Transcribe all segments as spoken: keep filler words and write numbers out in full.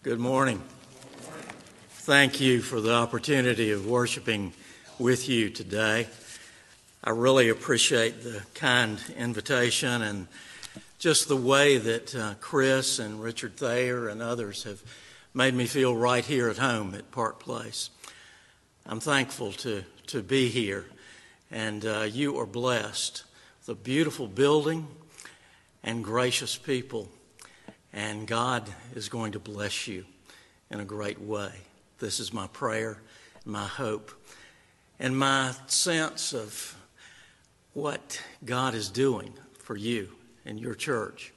Good morning. Thank you for the opportunity of worshiping with you today. I really appreciate the kind invitation and just the way that uh, Chris and Richard Thayer and others have made me feel right here at home at Park Place. I'm thankful to, to be here, and uh, you are blessed with a beautiful building and gracious people. And God is going to bless you in a great way. This is my prayer, my hope, and my sense of what God is doing for you and your church.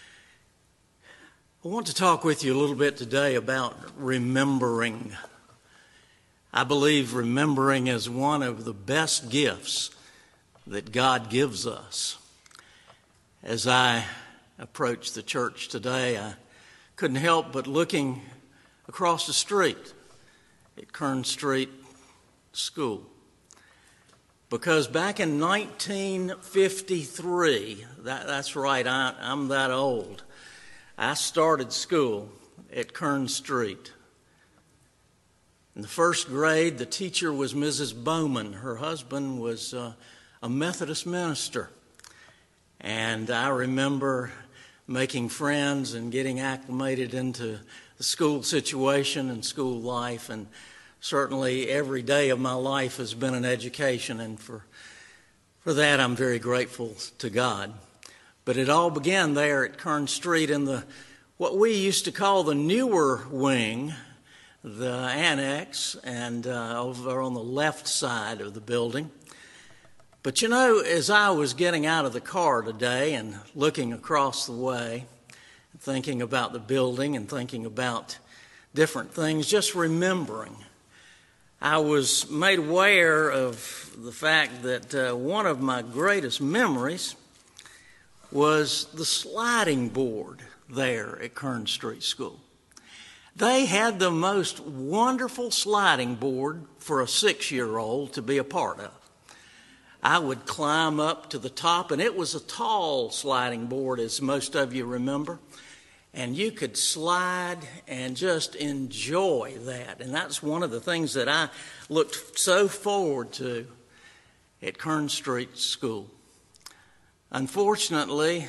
I want to talk with you a little bit today about remembering. I believe remembering is one of the best gifts that God gives us. As I approached the church today, I couldn't help but looking across the street at Kern Street School. Because back in nineteen fifty-three, that, that's right, I, I'm that old, I started school at Kern Street. In the first grade, the teacher was Missus Bowman. Her husband was uh, a Methodist minister. And I remember making friends and getting acclimated into the school situation and school life. And certainly every day of my life has been an education. And for, for that, I'm very grateful to God. But it all began there at Kern Street in the what we used to call the newer wing, the annex, and uh, over on the left side of the building. But you know, as I was getting out of the car today and looking across the way, thinking about the building and thinking about different things, just remembering, I was made aware of the fact that uh, one of my greatest memories was the sliding board there at Kern Street School. They had the most wonderful sliding board for a six-year-old to be a part of. I would climb up to the top, and it was a tall sliding board, as most of you remember, and you could slide and just enjoy that. And that's one of the things that I looked so forward to at Kern Street School. Unfortunately,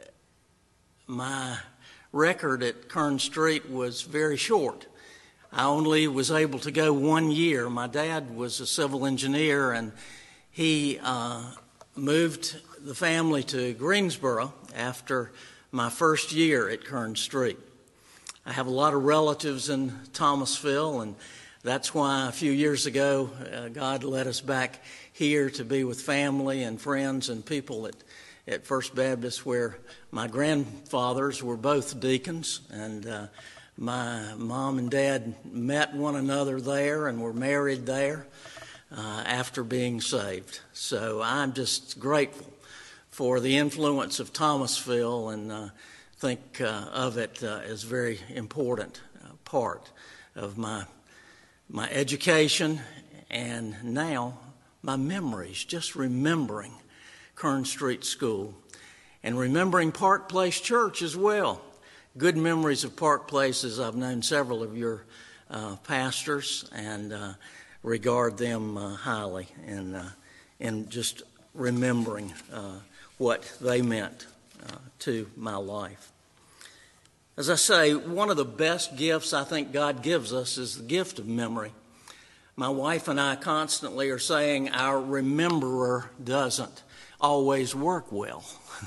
my record at Kern Street was very short. I only was able to go one year. My dad was a civil engineer, and he uh, moved the family to Greensboro after my first year at Kern Street. I have a lot of relatives in Thomasville, and that's why a few years ago uh, God led us back here to be with family and friends and people at, at First Baptist, where my grandfathers were both deacons, and uh, my mom and dad met one another there and were married there. Uh, after being saved. So I'm just grateful for the influence of Thomasville, and uh, think uh, of it uh, as a very important uh, part of my my education and now my memories, just remembering Kern Street School and remembering Park Place Church as well. Good memories of Park Place, as I've known several of your uh, pastors, and uh, regard them uh, highly, and uh, in just remembering uh, what they meant uh, to my life. As I say, one of the best gifts I think God gives us is the gift of memory. My wife and I constantly are saying our rememberer doesn't always work well.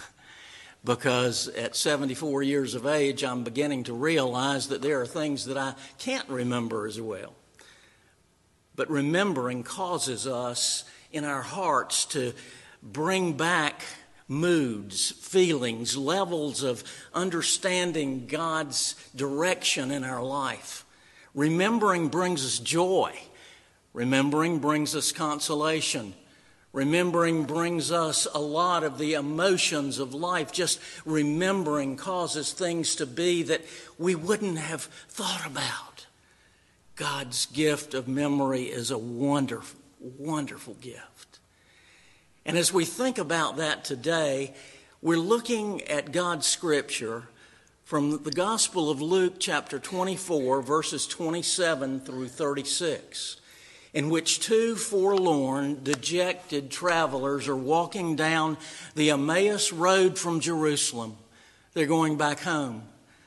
Because at seventy-four years of age, I'm beginning to realize that there are things that I can't remember as well. But remembering causes us in our hearts to bring back moods, feelings, levels of understanding God's direction in our life. Remembering brings us joy. Remembering brings us consolation. Remembering brings us a lot of the emotions of life. Just remembering causes things to be that we wouldn't have thought about. God's gift of memory is a wonderful, wonderful gift. And as we think about that today, we're looking at God's Scripture from the Gospel of Luke, chapter twenty-four, verses twenty-seven through thirty-six, in which two forlorn, dejected travelers are walking down the Emmaus road from Jerusalem. They're going back home.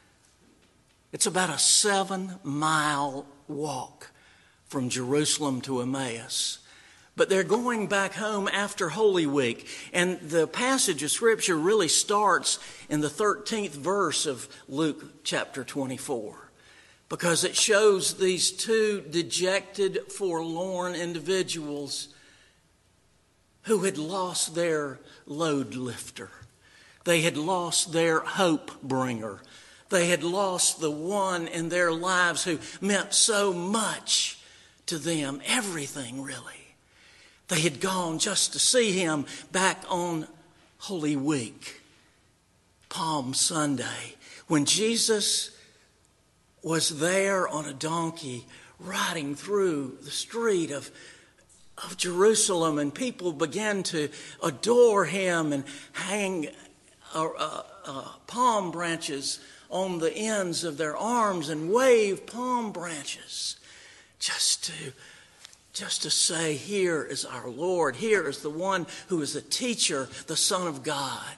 It's about a seven-mile walk from Jerusalem to Emmaus. But they're going back home after Holy Week. And the passage of Scripture really starts in the thirteenth verse of Luke chapter twenty-four, because it shows these two dejected, forlorn individuals who had lost their load lifter. They had lost their hope bringer. They had lost the one in their lives who meant so much to them, everything really. They had gone just to see him back on Holy Week, Palm Sunday, when Jesus was there on a donkey riding through the street of, of Jerusalem, and people began to adore him and hang uh, uh, uh, palm branches on the ends of their arms and wave palm branches just to Just to say, here is our Lord. Here is the one who is the teacher, the Son of God.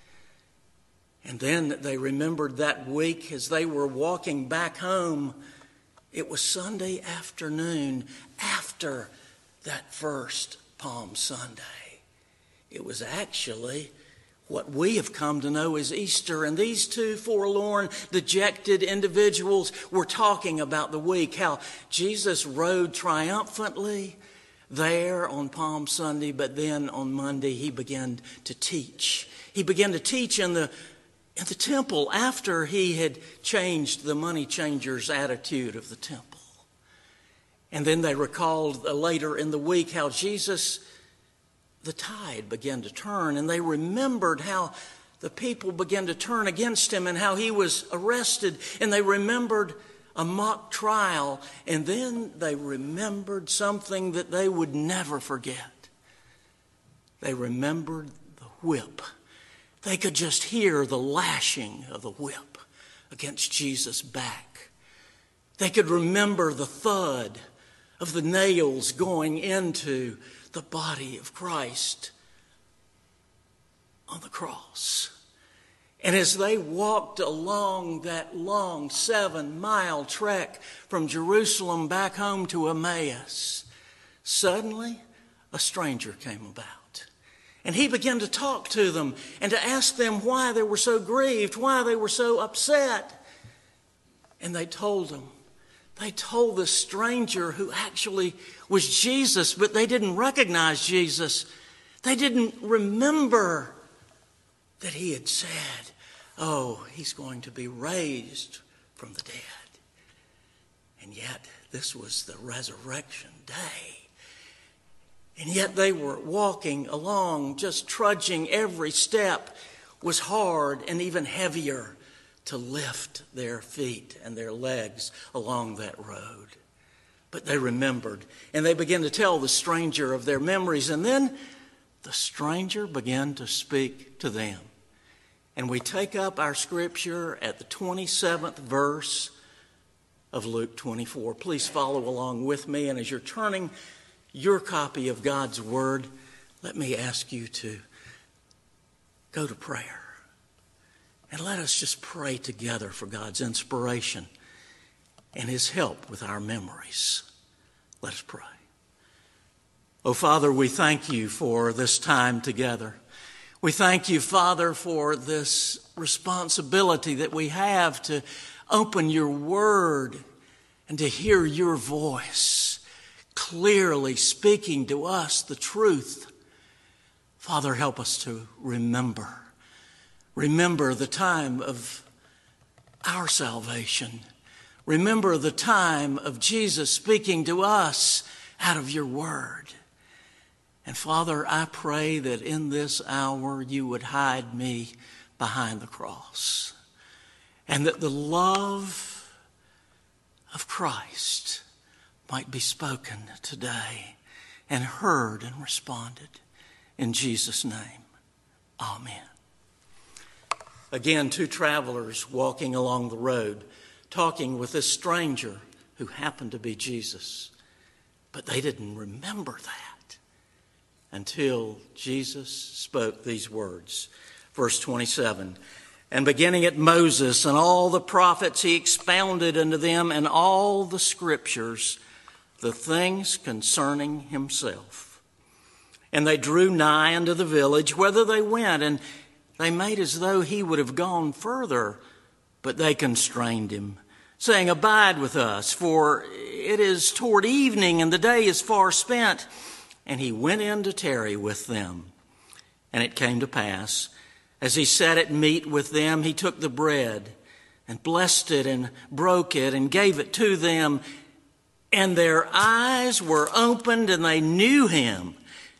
And then they remembered that week as they were walking back home. It was Sunday afternoon after that first Palm Sunday. It was actually what we have come to know as Easter. And these two forlorn, dejected individuals were talking about the week, how Jesus rode triumphantly there on Palm Sunday, but then on Monday he began to teach. He began to teach in the, in the temple after he had changed the money changers' attitude of the temple. And then they recalled later in the week how Jesus, the tide began to turn, and they remembered how the people began to turn against him and how he was arrested, and they remembered a mock trial, and then they remembered something that they would never forget. They remembered the whip. They could just hear the lashing of the whip against Jesus' back. They could remember the thud of the nails going into the body of Christ on the cross. And as they walked along that long seven-mile trek from Jerusalem back home to Emmaus, suddenly a stranger came about. And he began to talk to them and to ask them why they were so grieved, why they were so upset. And they told him, They told the stranger, who actually was Jesus, but they didn't recognize Jesus. They didn't remember that he had said, oh, he's going to be raised from the dead. And yet, this was the resurrection day. And yet they were walking along, just trudging. Every step was hard and even heavier to lift their feet and their legs along that road. But they remembered, and they began to tell the stranger of their memories. And then the stranger began to speak to them. And we take up our scripture at the twenty-seventh verse of Luke twenty-four. Please follow along with me. And as you're turning your copy of God's Word, let me ask you to go to prayer. And let us just pray together for God's inspiration and his help with our memories. Let us pray. Oh, Father, we thank you for this time together. We thank you, Father, for this responsibility that we have to open your word and to hear your voice clearly speaking to us the truth. Father, help us to remember. Remember the time of our salvation. Remember the time of Jesus speaking to us out of your word. And Father, I pray that in this hour you would hide me behind the cross, and that the love of Christ might be spoken today and heard and responded. In Jesus' name, amen. Again, two travelers walking along the road, talking with this stranger who happened to be Jesus. But they didn't remember that until Jesus spoke these words. Verse twenty-seven, and beginning at Moses and all the prophets, he expounded unto them in all the scriptures the things concerning himself. And they drew nigh unto the village, whither they went, and they made as though he would have gone further, but they constrained him, saying, Abide with us, for it is toward evening, and the day is far spent. And he went in to tarry with them. And it came to pass, as he sat at meat with them, he took the bread, and blessed it, and broke it, and gave it to them. And their eyes were opened, and they knew him.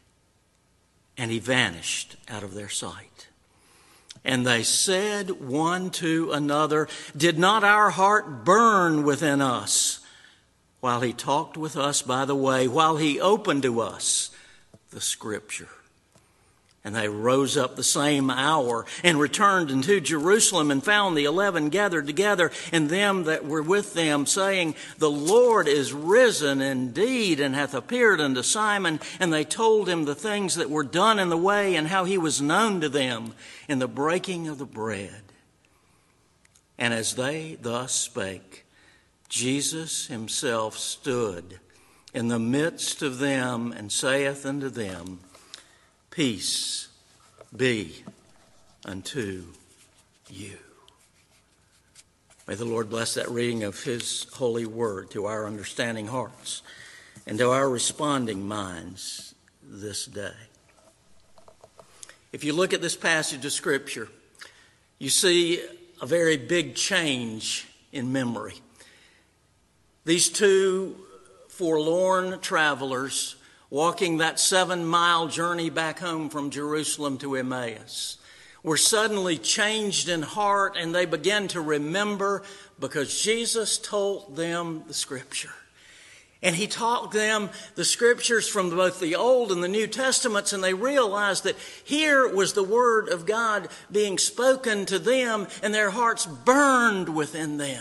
And he vanished out of their sight. And they said one to another, Did not our heart burn within us while he talked with us by the way, while he opened to us the Scripture? And they rose up the same hour and returned into Jerusalem, and found the eleven gathered together, and them that were with them, saying, The Lord is risen indeed, and hath appeared unto Simon. And they told him the things that were done in the way, and how he was known to them in the breaking of the bread. And as they thus spake, Jesus himself stood in the midst of them, and saith unto them, Peace be unto you. May the Lord bless that reading of his holy word to our understanding hearts and to our responding minds this day. If you look at this passage of Scripture, you see a very big change in memory. These two forlorn travelers walking that seven-mile journey back home from Jerusalem to Emmaus were suddenly changed in heart, and they began to remember because Jesus told them the Scripture. And he taught them the Scriptures from both the Old and the New Testaments, and they realized that here was the Word of God being spoken to them, and their hearts burned within them.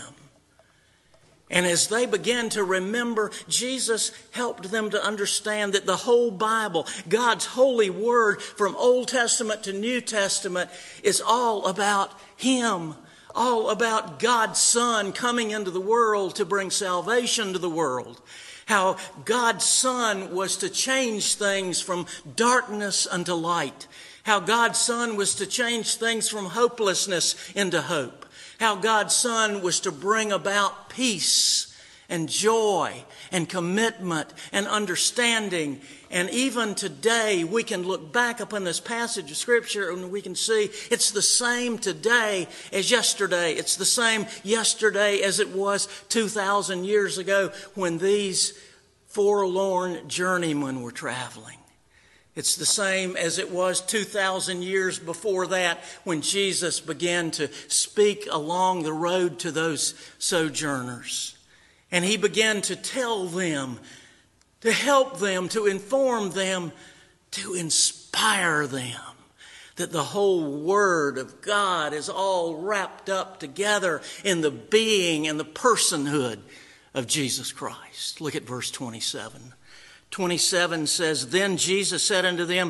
And as they began to remember, Jesus helped them to understand that the whole Bible, God's holy word from Old Testament to New Testament, is all about him, all about God's Son coming into the world to bring salvation to the world. How God's Son was to change things from darkness unto light. How God's Son was to change things from hopelessness into hope. How God's Son was to bring about peace and joy and commitment and understanding. And even today, we can look back upon this passage of Scripture and we can see it's the same today as yesterday. It's the same yesterday as it was two thousand years ago when these forlorn journeymen were traveling. It's the same as it was two thousand years before that when Jesus began to speak along the road to those sojourners. And he began to tell them, to help them, to inform them, to inspire them that the whole Word of God is all wrapped up together in the being and the personhood of Jesus Christ. Look at verse twenty-seven. twenty-seven says, Then Jesus said unto them,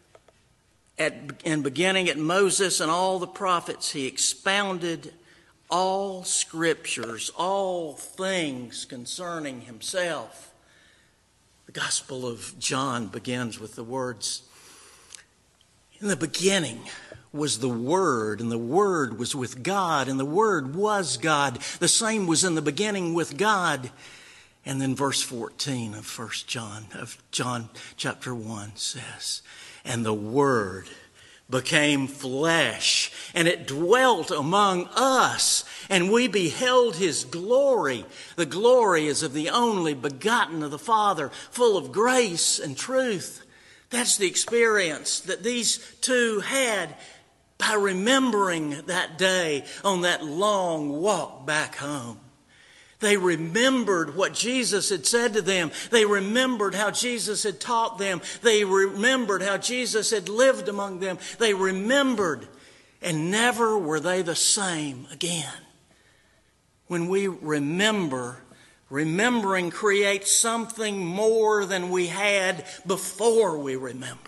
at, and beginning at Moses and all the prophets, he expounded all scriptures, all things concerning himself. The Gospel of John begins with the words, In the beginning was the Word, and the Word was with God, and the Word was God. The same was in the beginning with God. And then verse fourteen of First John, of John chapter one says, And the Word became flesh, and it dwelt among us, and we beheld his glory. The glory is of the only begotten of the Father, full of grace and truth. That's the experience that these two had by remembering that day on that long walk back home. They remembered what Jesus had said to them. They remembered how Jesus had taught them. They remembered how Jesus had lived among them. They remembered. And never were they the same again. When we remember, remembering creates something more than we had before we remembered.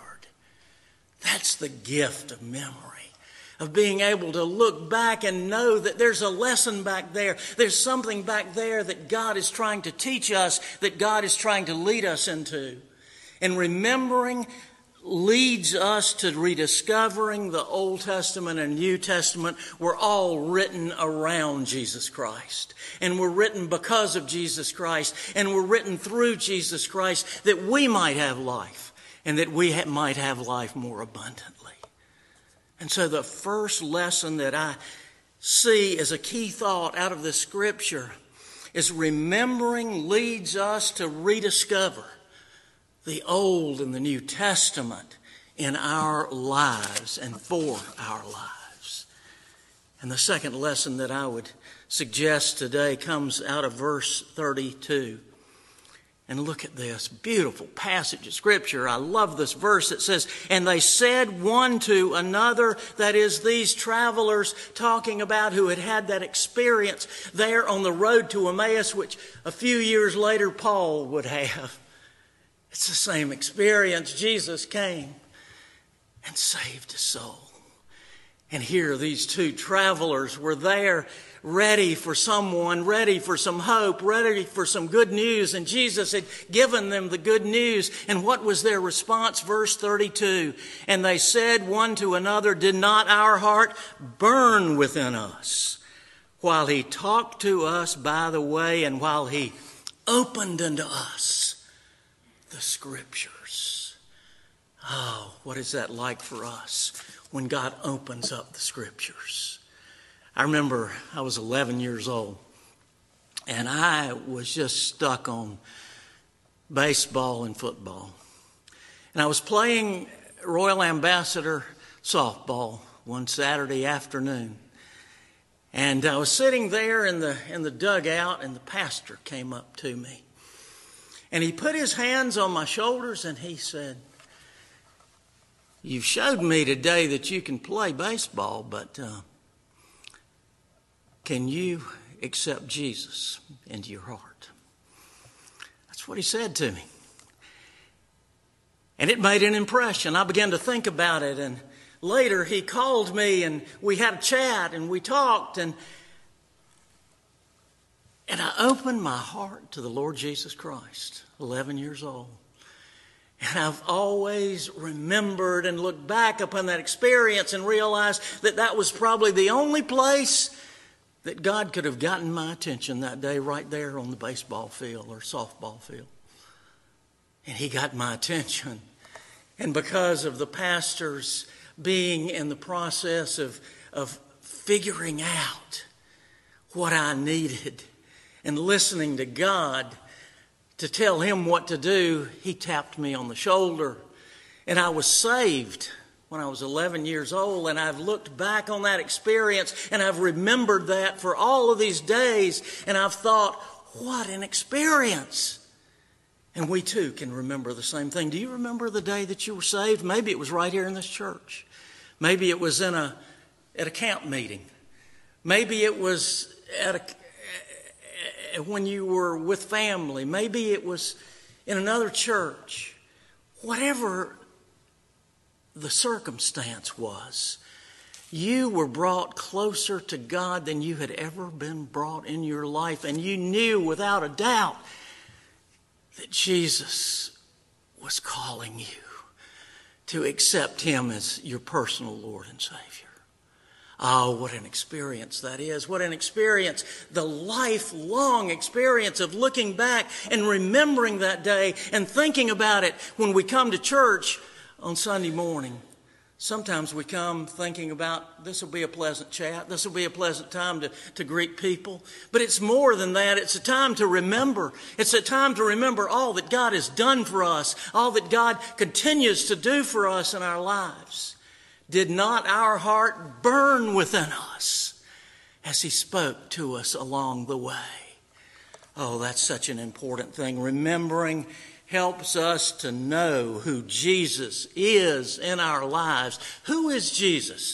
That's the gift of memory, of being able to look back and know that there's a lesson back there. There's something back there that God is trying to teach us, that God is trying to lead us into. And remembering leads us to rediscovering the Old Testament and New Testament were all written around Jesus Christ. And were written because of Jesus Christ. And were written through Jesus Christ that we might have life. And that we ha- might have life more abundantly. And so the first lesson that I see as a key thought out of this scripture is remembering leads us to rediscover the Old and the New Testament in our lives and for our lives. And the second lesson that I would suggest today comes out of verse thirty-two. And look at this beautiful passage of Scripture. I love this verse. It says, and they said one to another, that is, these travelers talking about who had had that experience there on the road to Emmaus, which a few years later Paul would have. It's the same experience. Jesus came and saved a soul. And here these two travelers were there, ready for someone, ready for some hope, ready for some good news. And Jesus had given them the good news. And what was their response? Verse thirty-two. And they said one to another, did not our heart burn within us while he talked to us by the way and while he opened unto us the Scriptures? Oh, what is that like for us when God opens up the Scriptures? I remember I was eleven years old, and I was just stuck on baseball and football. And I was playing Royal Ambassador softball one Saturday afternoon. And I was sitting there in the in the dugout, and the pastor came up to me. And he put his hands on my shoulders, and he said, you've showed me today that you can play baseball, but uh, can you accept Jesus into your heart? That's what he said to me. And it made an impression. I began to think about it, and later he called me and we had a chat and we talked, and and I opened my heart to the Lord Jesus Christ, eleven years old. And I've always remembered and looked back upon that experience and realized that that was probably the only place that God could have gotten my attention that day, right there on the baseball field or softball field. And he got my attention. And because of the pastors being in the process of, of figuring out what I needed and listening to God to tell him what to do, he tapped me on the shoulder. And I was saved when I was eleven years old. And I've looked back on that experience and I've remembered that for all of these days. And I've thought, what an experience. And we too can remember the same thing. Do you remember the day that you were saved? Maybe it was right here in this church. Maybe it was in a at a camp meeting. Maybe it was at a when you were with family. Maybe it was in another church. Whatever the circumstance was, you were brought closer to God than you had ever been brought in your life. And you knew without a doubt that Jesus was calling you to accept him as your personal Lord and Savior. Oh, what an experience that is. What an experience. The lifelong experience of looking back and remembering that day and thinking about it when we come to church on Sunday morning. Sometimes we come thinking about this will be a pleasant chat. This will be a pleasant time to, to greet people. But it's more than that. It's a time to remember. It's a time to remember all that God has done for us, all that God continues to do for us in our lives. Did not our heart burn within us as he spoke to us along the way? Oh, that's such an important thing. Remembering helps us to know who Jesus is in our lives. Who is Jesus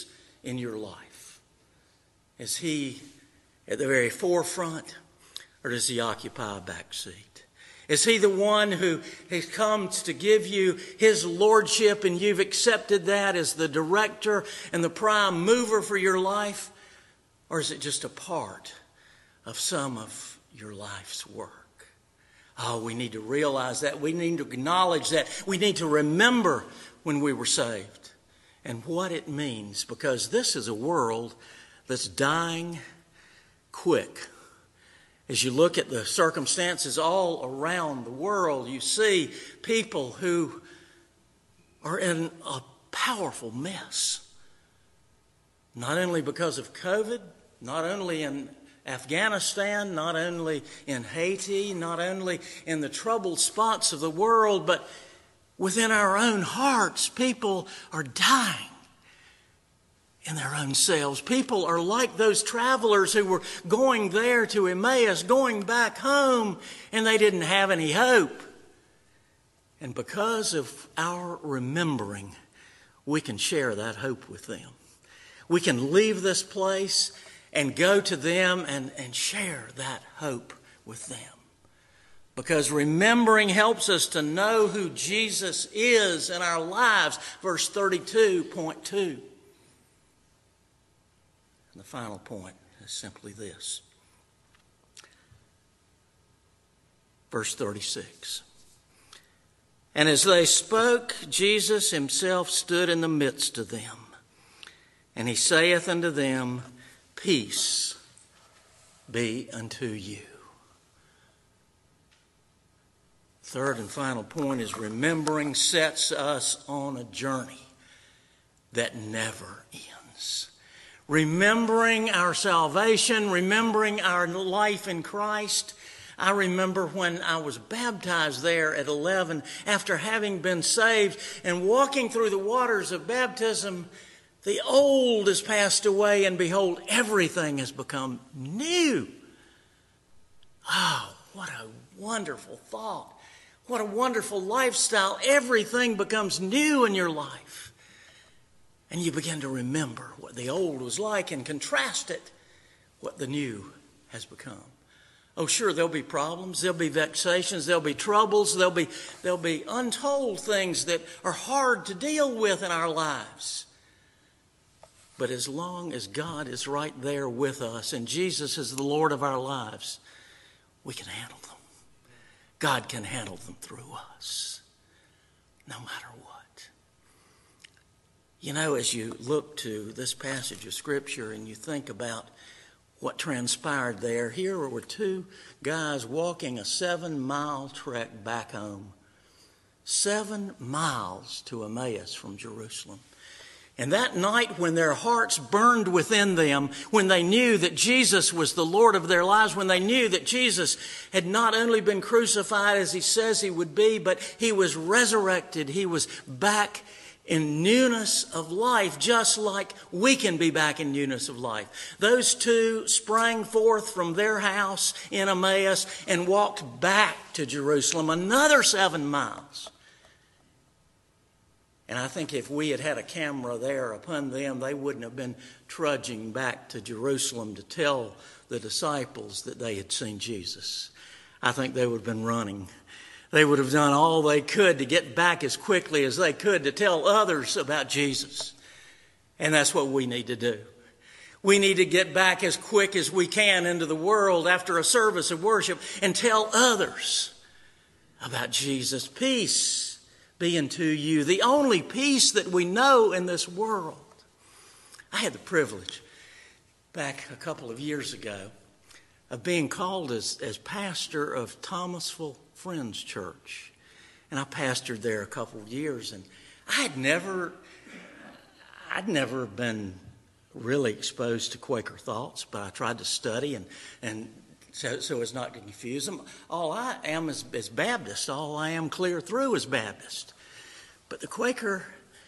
in your life? Is he at the very forefront, or does he occupy a back seat? Is he the one who has come to give you his lordship and you've accepted that as the director and the prime mover for your life? Or is it just a part of some of your life's work? Oh, we need to realize that. We need to acknowledge that. We need to remember when we were saved and what it means, because this is a world that's dying quick. As you look at the circumstances all around the world, you see people who are in a powerful mess. Not only because of COVID, not only in Afghanistan, not only in Haiti, not only in the troubled spots of the world, but within our own hearts, people are dying in their own selves. People are like those travelers who were going there to Emmaus, going back home, and they didn't have any hope. And because of our remembering, we can share that hope with them. We can leave this place and go to them and, and share that hope with them. Because remembering helps us to know who Jesus is in our lives. Verse thirty-two point two. And the final point is simply this. Verse thirty-six. And as they spoke, Jesus himself stood in the midst of them. And he saith unto them, Peace be unto you. Third and final point is remembering sets us on a journey that never ends. Remembering our salvation, remembering our life in Christ. I remember when I was baptized there at eleven, after having been saved and walking through the waters of baptism, the old has passed away, and behold, everything has become new. Oh, what a wonderful thought. What a wonderful lifestyle. Everything becomes new in your life. And you begin to remember what the old was like and contrast it what the new has become. Oh, sure, there'll be problems, there'll be vexations, there'll be troubles, there'll be, there'll be untold things that are hard to deal with in our lives. But as long as God is right there with us and Jesus is the Lord of our lives, we can handle them. God can handle them through us, no matter what. You know, as you look to this passage of Scripture and you think about what transpired there, here were two guys walking a seven-mile trek back home. Seven miles to Emmaus from Jerusalem. And that night when their hearts burned within them, when they knew that Jesus was the Lord of their lives, when they knew that Jesus had not only been crucified as he says he would be, but he was resurrected, he was back in newness of life, just like we can be back in newness of life. Those two sprang forth from their house in Emmaus and walked back to Jerusalem, another seven miles. And I think if we had had a camera there upon them, they wouldn't have been trudging back to Jerusalem to tell the disciples that they had seen Jesus. I think they would have been running. They would have done all they could to get back as quickly as they could to tell others about Jesus. And that's what we need to do. We need to get back as quick as we can into the world after a service of worship and tell others about Jesus. Peace be unto you, the only peace that we know in this world. I had the privilege back a couple of years ago of being called as, as pastor of Thomasville Friends Church. And I pastored there a couple of years, and I had never, I'd never been really exposed to Quaker thoughts, but I tried to study and, and so, so as not to confuse them. All I am is, is Baptist. All I am clear through is Baptist. But the Quaker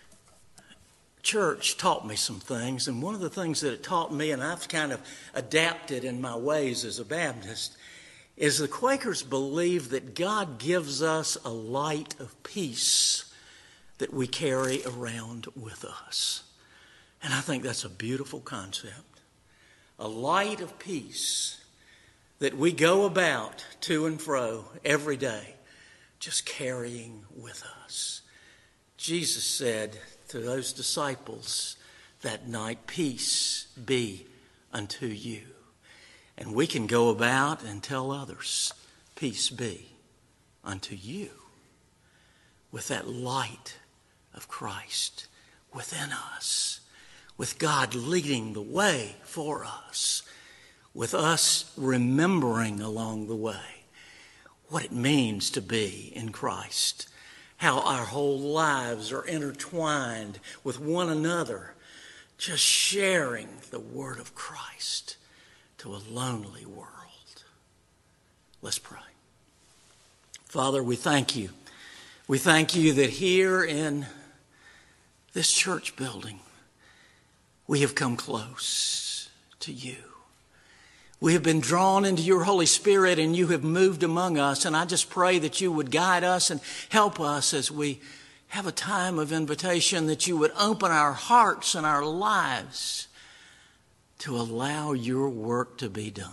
church taught me some things, and one of the things that it taught me, and I've kind of adapted in my ways as a Baptist, is the Quakers believe that God gives us a light of peace that we carry around with us. And I think that's a beautiful concept. A light of peace that we go about to and fro every day, just carrying with us. Jesus said to those disciples that night, "Peace be unto you." And we can go about and tell others, "Peace be unto you," with that light of Christ within us, with God leading the way for us, with us remembering along the way what it means to be in Christ, how our whole lives are intertwined with one another, just sharing the word of Christ to a lonely world. Let's pray. Father, we thank you. We thank you that here in this church building, we have come close to you. We have been drawn into your Holy Spirit and you have moved among us. And I just pray that you would guide us and help us as we have a time of invitation, that you would open our hearts and our lives to allow your work to be done.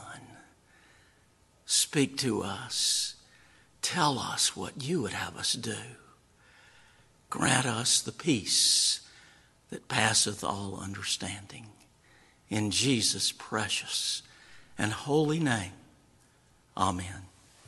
Speak to us. Tell us what you would have us do. Grant us the peace that passeth all understanding. In Jesus' precious and holy name, amen.